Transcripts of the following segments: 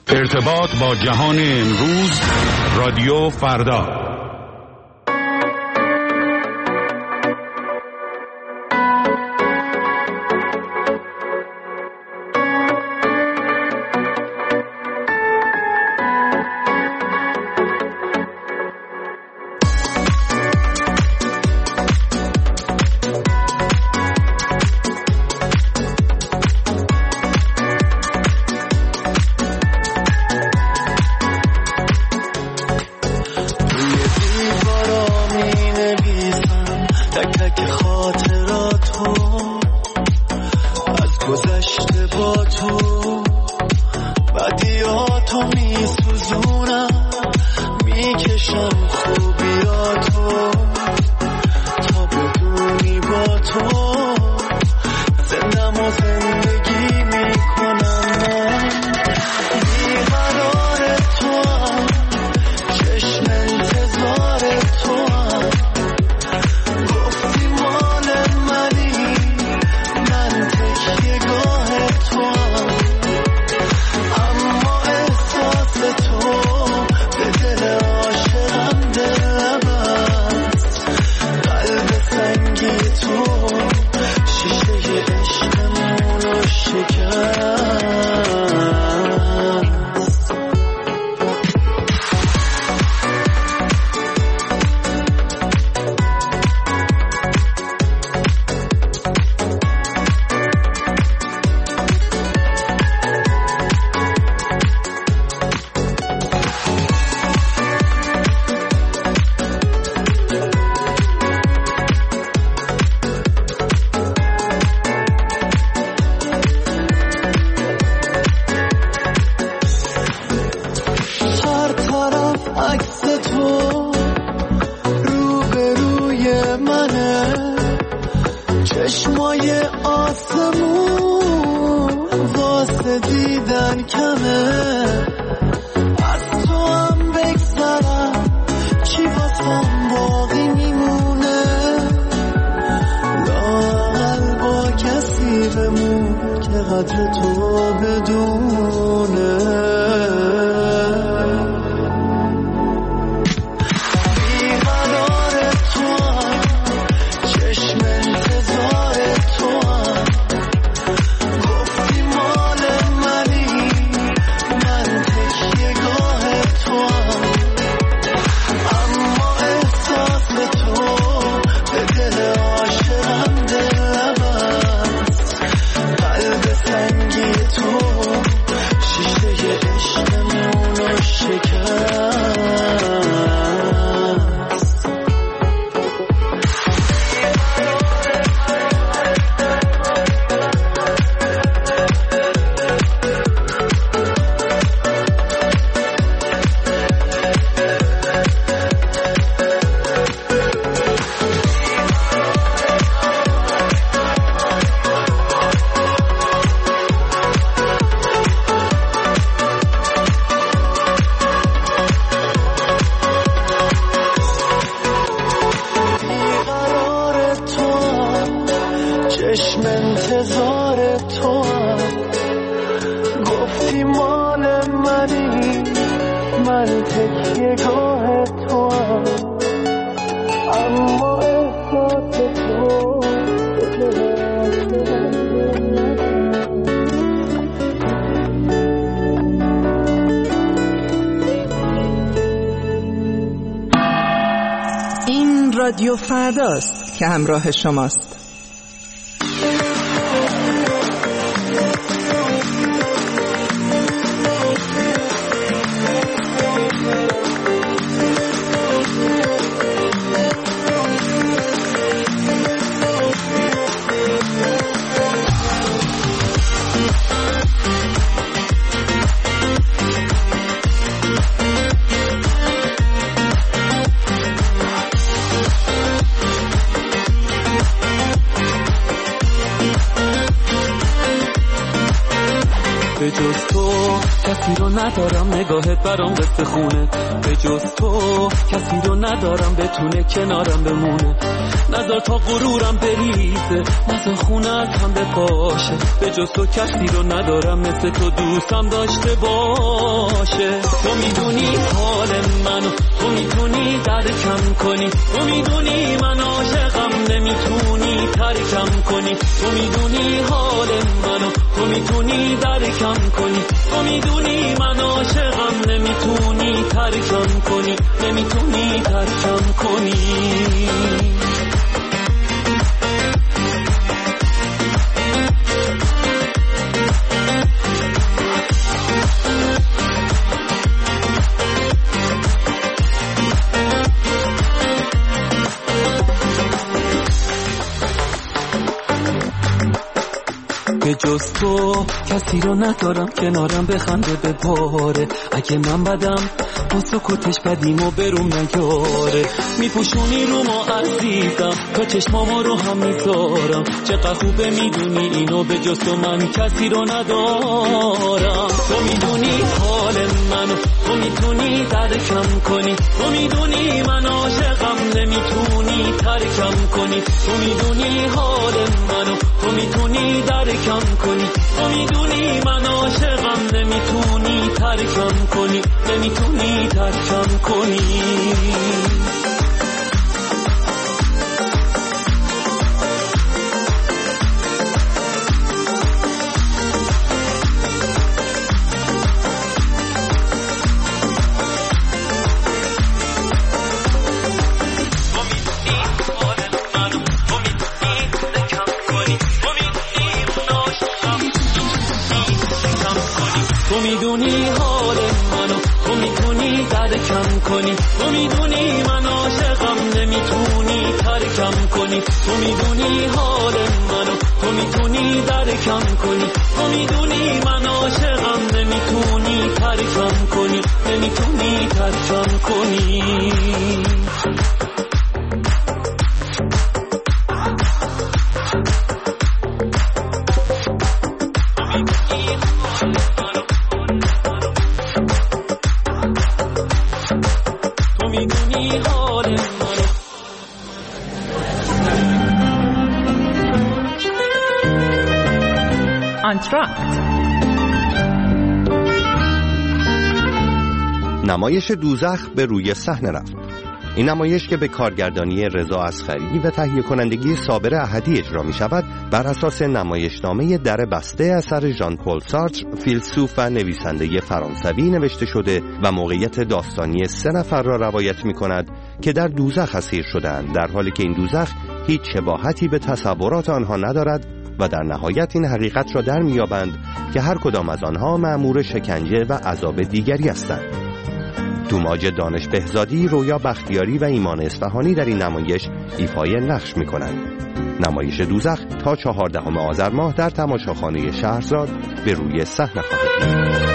ارتباط با جهان امروز، رادیو فردا. رادیو فرداست که همراه شماست. جز تو کسی رو ندارم، نگاهت برام قصه خونه. به جز تو کسی رو ندارم بتونه کنارم بمونه. نذار تا غرورم بریزه، نذار خونت هم بپاشه. به جز تو کسی رو ندارم مثل تو دوستم داشته باشه. تو میدونی حال منو، تو میتونی درکم کنی. تو میدونی من عاشقم، نمیتونی ترکم کنی. تو میدونی حال منو، تو میتونی درکم کنی. تو میدونی من عاشقم، نمیتونی ترکم کنی. نمیتونی ترکم کنی. به جز تو کسی رو ندارم کنارم بخنده بپاره. اگه من بدم با سکوتش بدیمو بروم نیاره. میپوشونی رو ما عزیزم، تا چشمامو رو هم میذارم. چقدر خوبه میدونی اینو، به جز تو من کسی رو ندارم. تو میدونی حال منو، تو میتونی درکم کنی. تو میدونی من عاشقم، نمیتونی ترکم کنی. تو میدونی حال منو، تو میتونی درکم کنی. تو میدونی من عاشقم، نمیتونی ترکم کنی. نمیتونی ترکم کنی. تو میدونی حال منو، تو میتونی درکم کنی. تو میدونی من عاشقم، نمیتونی ترکم کنی. تو میدونی حال منو، تو میتونی درکم کنی. تو میدونی من عاشقم، نمیتونی ترکم کنی. نمیتونی ترکم کنی. آنتراکت. نمایش دوزخ به روی صحنه رفت. این نمایش که به کارگردانی رضا اصغری و تهیه کنندگی صابر احدی اجرا می شود، بر اساس نمایشنامه در بسته اثر ژان پل سارتر، فیلسوف و نویسنده فرانسوی نوشته شده و موقعیت داستانی 3 نفر را روایت می کند که در دوزخ اسیر شدند، در حالی که این دوزخ هیچ شباهتی به تصورات آنها ندارد و در نهایت این حقیقت را در می‌یابند که هر کدام از آنها مأمور شکنجه و عذاب دیگری هستند. دوماج دانش بهزادی، رویا بختیاری و ایمان اصفهانی در این نمایش ایفای نقش می‌کنند. نمایش دوزخ تا 14 آذر ماه در تماشاخانه شهرزاد به روی صحنه خواهد بود.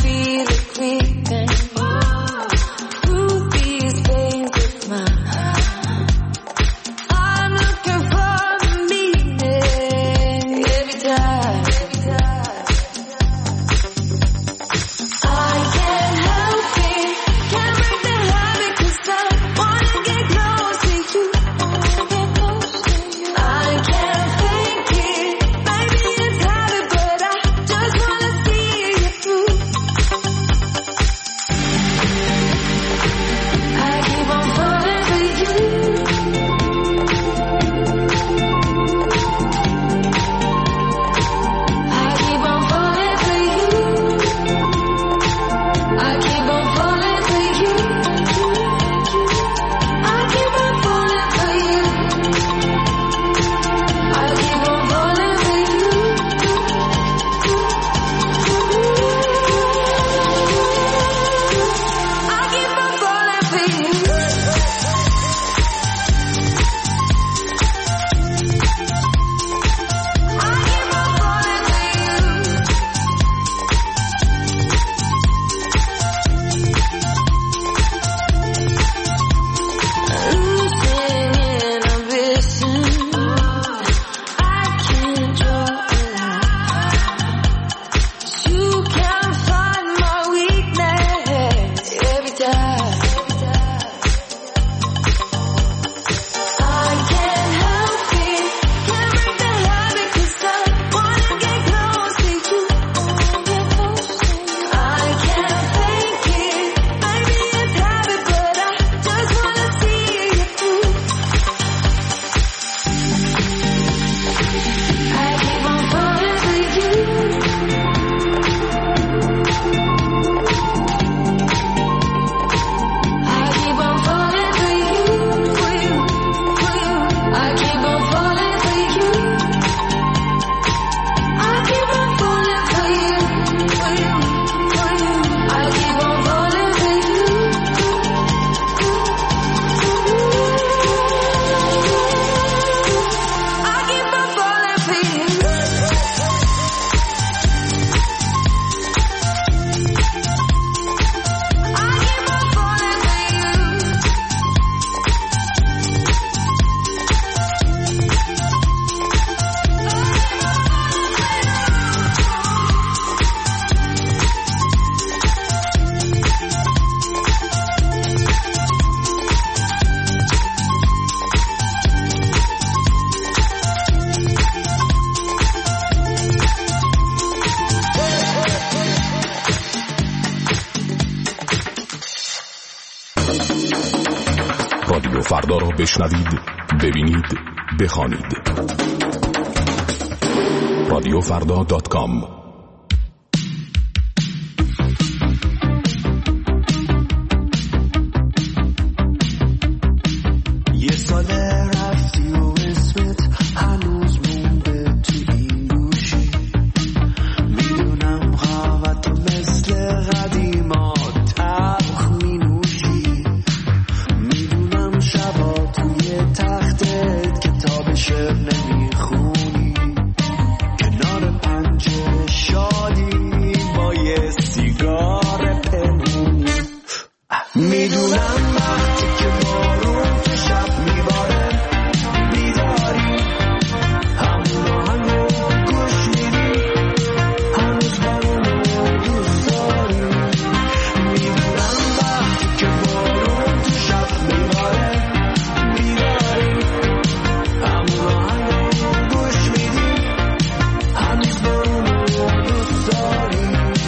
Through these veins of mine رادیو فردا را بشنوید، ببینید، بخوانید. رادیوفردا.com. یه ساله رفتی و اسمت هنوز مونده تو این گوشی، میدونم قهوه‌تو مثل قدیما تلخ مینوشی، میدونم شبا توی تختت کتاب شعر نمیخونی، کنار پنجره شادی با یه سیگار پنهونی، میدونم وقتی که بارون تو شب میباره بیداری، همون آهنگو گوش میدی، هنوز بارونو دوست داری، میدونم وقتی که بارون تو شب میباره بیداری، همون آهنگو گوش میدی، هنوز بارونو دوست داری.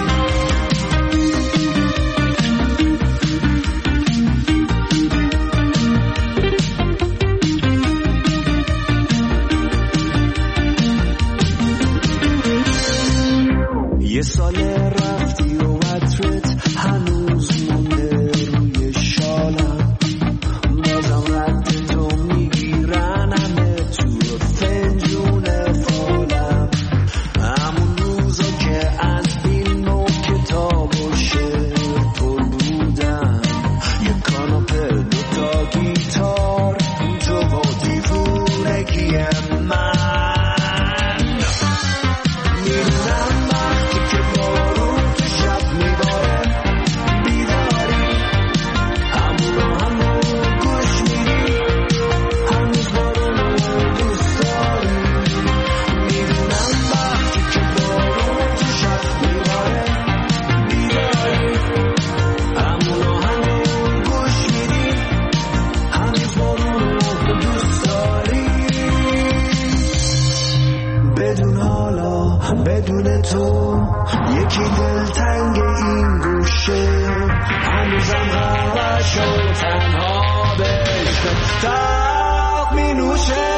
یه ساله رفتی و عطرت هنوز مونده روی شالم، بازم رد تو میگیرن همه تو فنجون فالم، همون روزا که از فیلم و کتاب و شعر پر بودم، یه کاناپه دوتا گیتار تو با دیوونگی من، میدونم وقتی که بارون تو شب میباره بیداری، همون آهنگو گوش میدی، هنوز بارونو دوست داری، میدونم وقتی که بارون تو شب میباره بیداری، همون آهنگو گوش میدی، هنوز بارونو دوست داری. بدون حالا بدون تو یکی دلتنگ این گوشه، هنوزم هواش و تنها بهش تلخ مینوشه،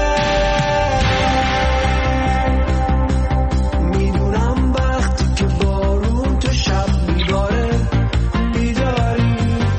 میدونم وقتی که بارون تو شب میباره بیداری،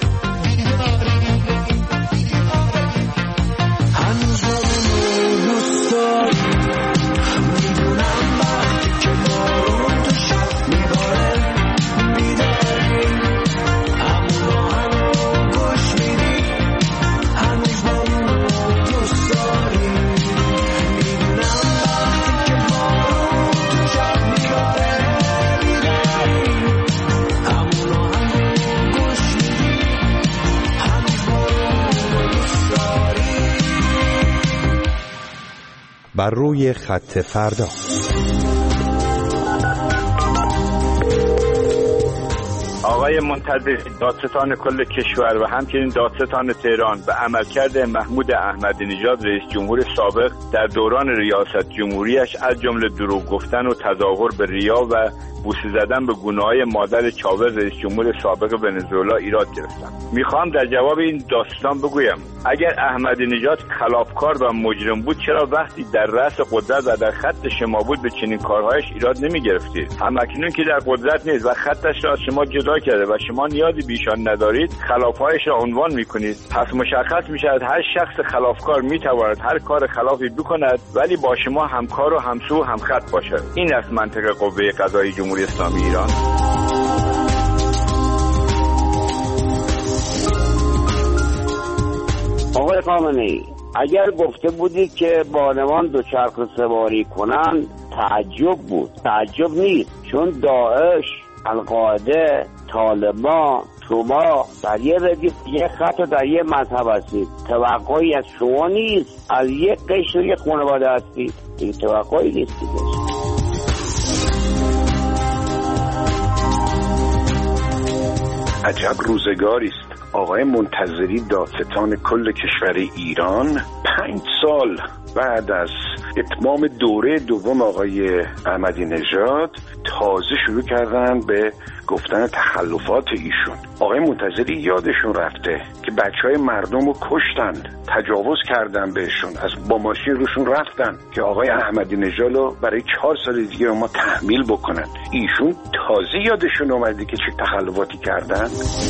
هنوز بارونو دوست داری، میدونم وقتی که بارون تو شب میباره بیداری، همون آهنگو گوش میدی، هنوز بارونو دوست داری، میدونم وقتی که بارون تو شب میباره بیداری، همون آهنگو گوش میدی، هنوز بارونو دوست داری. بر روی خط فردا. آقای منتظری، دادستان کل کشور و همچنین دادستان تهران به عملکرد محمود احمدی نژاد رئیس جمهور سابق در دوران ریاست جمهوریش از جمله دروغ گفتن و تظاهر به ریا و بوسه زدن به گونه‌های مادر چاوز رئیس جمهور سابق ونزوئلا ایراد گرفتم. میخوام در جواب این داستان بگویم اگر احمدی نژاد خلافکار و مجرم بود چرا وقتی در رأس قدرت و در خط شما بود به چنین کارهایش ایراد نمی‌گرفتید؟ همکنون که در قدرت نیست و خطش را از شما جدا کرده و شما نیازی به ایشان ندارید، خلاف‌هایش را عنوان می‌کنید. پس مشخص می‌شود هر شخص خلافکار می‌تواند هر کار خلافی بکند ولی با شما همکار و همسو و همخط باشد. این است منطق قوه قضاییه جمهوری اسلامی ایران. آقای خامنه‌ای، اگر گفته بودید که بانوان دوچرخه سواری کنن تعجب بود. تعجب نیست، چون داعش، القاعده، طالبان، شما در یه ردیف یه خط و در یه مذهب هستید. توقعی از شما نیست، از یک قشر یک خانواده هستید. این توقعی نیست دیگه. عجب روزگاری است. آقای منتظری دادستان کل کشور ایران 5 سال بعد از اتمام دوره دوم آقای احمدی نژاد تازه شروع کردن به گفتن تخلفات ایشون. آقای منتظری یادشون رفته که بچهای مردم رو کشتند، تجاوز کردن بهشون، از با ماشین روشون رفتن که آقای احمدی نژاد رو برای 4 سال دیگه ما تحمیل بکنن. ایشون تازه یادشون اومده که چه تخلفاتی کردن.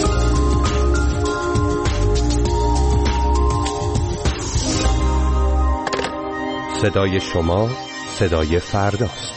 صدای شما صدای فرداست.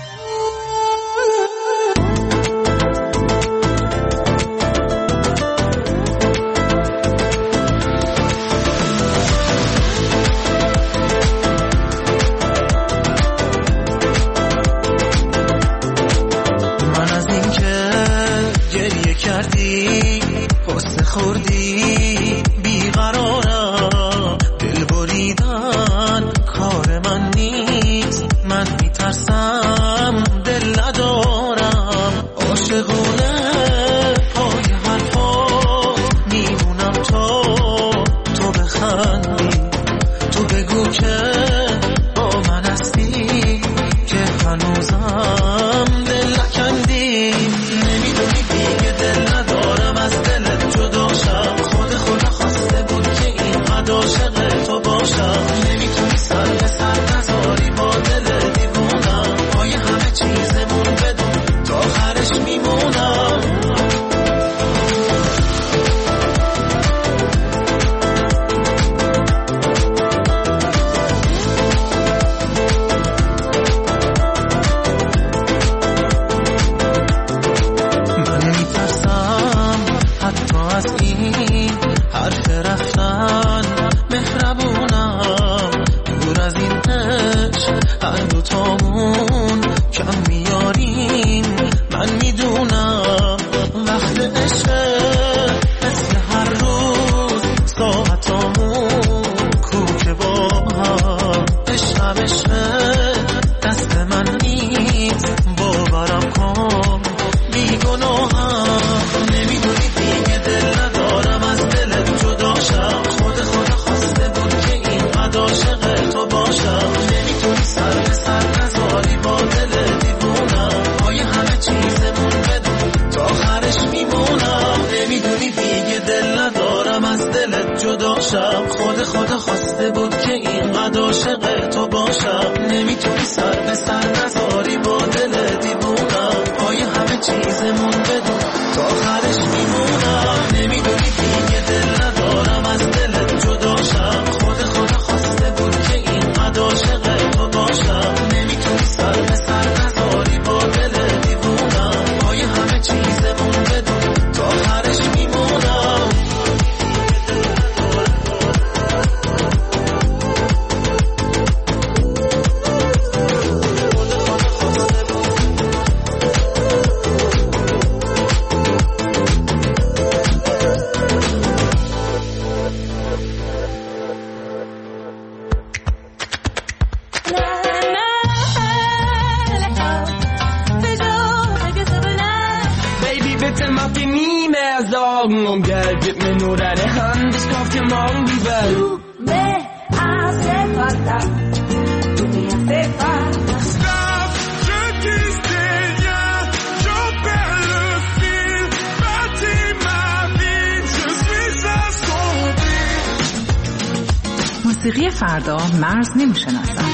موسیقی فردا مرز نمی‌شناسد.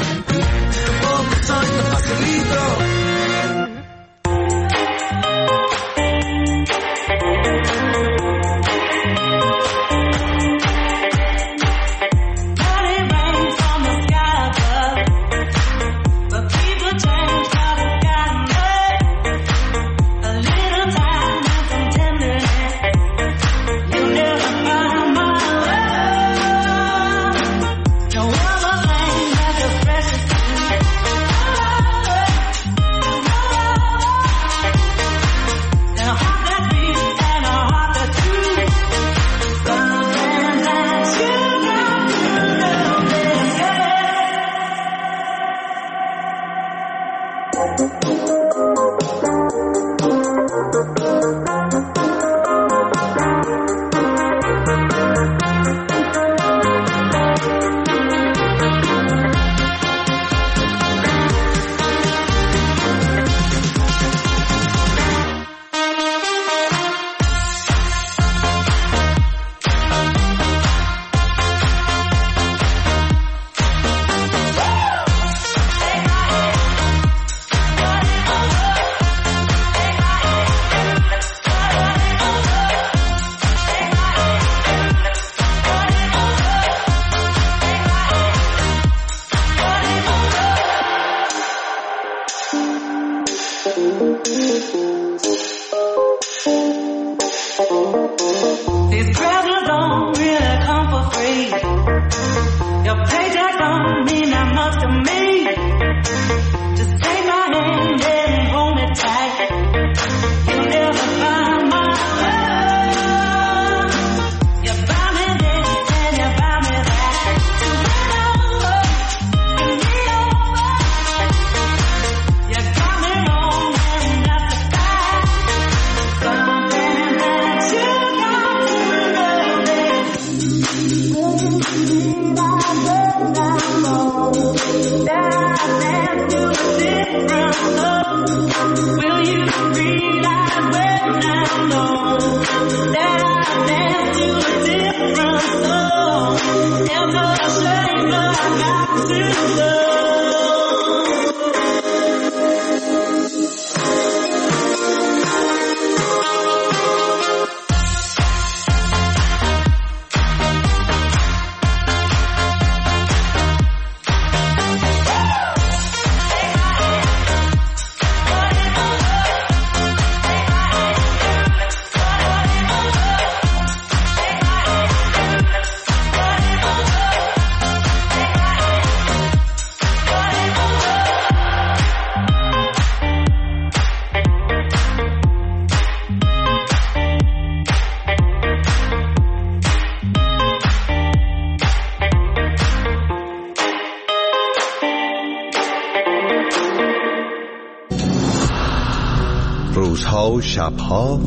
روزها و شبها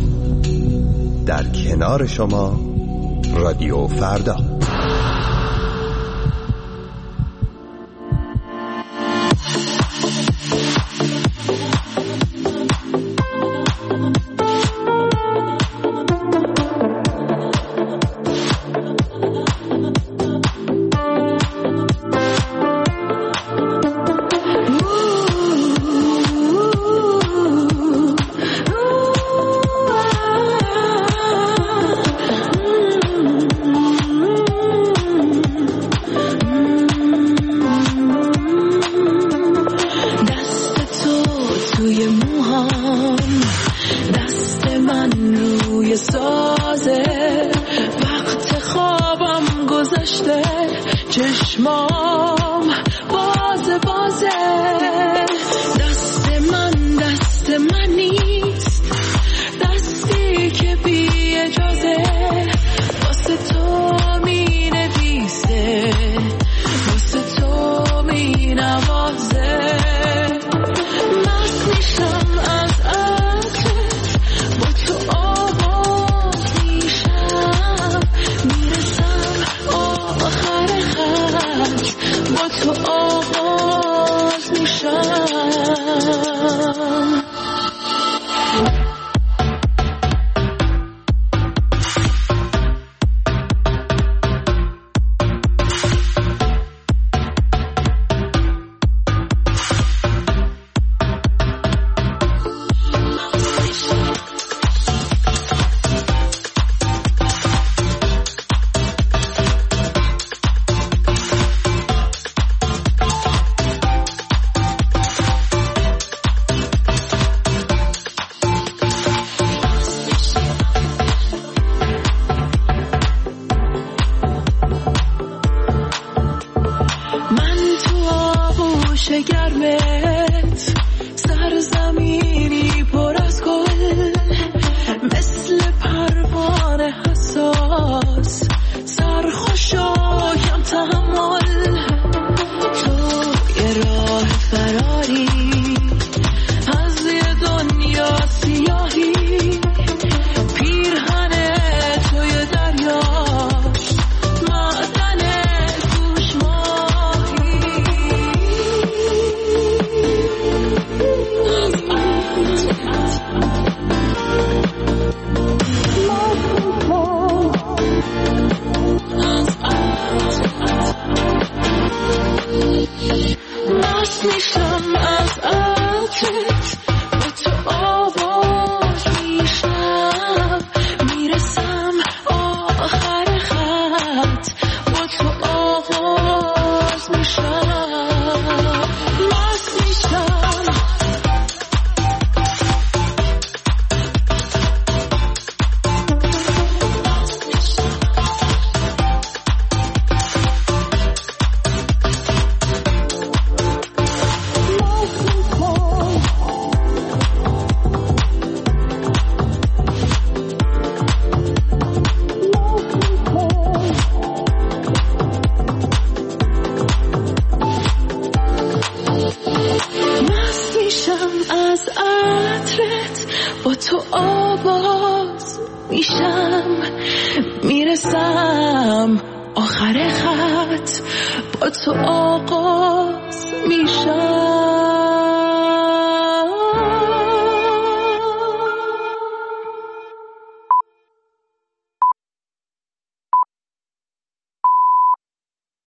در کنار شما رادیو فردا. میشم میرسم آخر خط با تو آغاز میشم.